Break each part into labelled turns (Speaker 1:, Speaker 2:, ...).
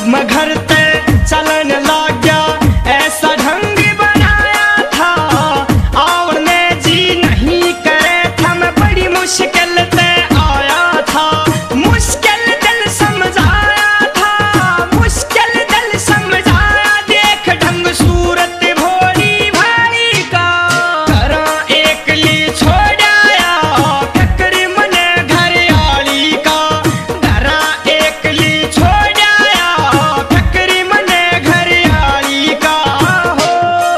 Speaker 1: मैं घर ते चलन लग गया, ऐसा ढंग बनाया था और ने जी नहीं करे था। मैं बड़ी मुश्किल ते आया था, मुश्किल दिल समझाया था, मुश्किल दिल समझाया। देख ढंग सूरत भोली भाई का, करा एक ली छोड़ाया ककरी मने घर आली का। करा एक ली छोड़ाया ककरी मने घर आली का हो।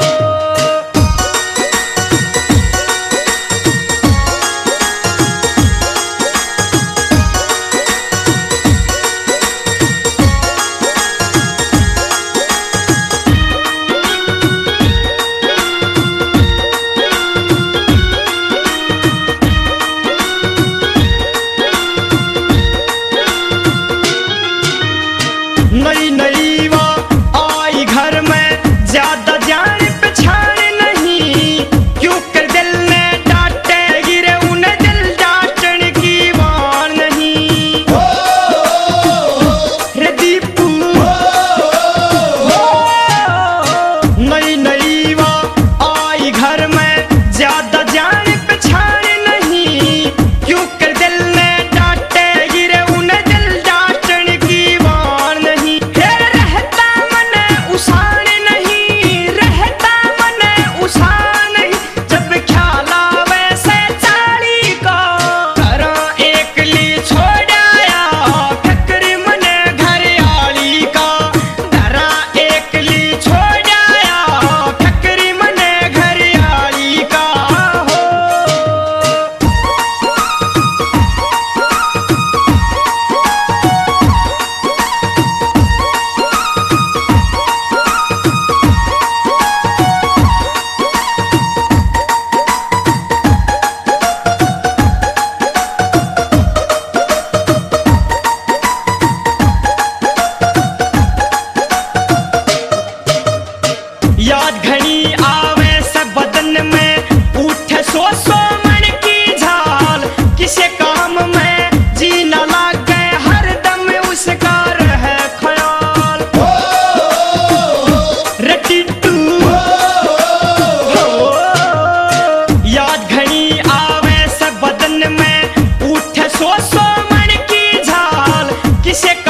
Speaker 1: नई नई वो आई घर में, ज्यादा जान पहचान नहीं। क्यों कर दिल ने डांटे गिरे, उन्हें दिल डांटने की वार नहीं। रे दीपू नई नई वो आई घर में, ज्यादा जान पहचान नहीं। क्यों कर दिल ने डांटे गिरे, उन्हें दिल डांटने की वार नहीं। फिर रहता मने उसान नहीं, रहता मने उसान नहीं। जब ख्याल आवे से चाली को, करा एक ली छोड़ाया ककरी मने घर आली का। करा एक ली छोड़ाया ककरी मने घर आली का हो। याद घनी आवे से बदन में, उठे सो मन की झाल। किसे काम में जी न लागे, हर दम उसका रहे ख्याल। रे टिट्टू हो, याद घनी आवे से बदन में, उठे सो मन की झाल। किसे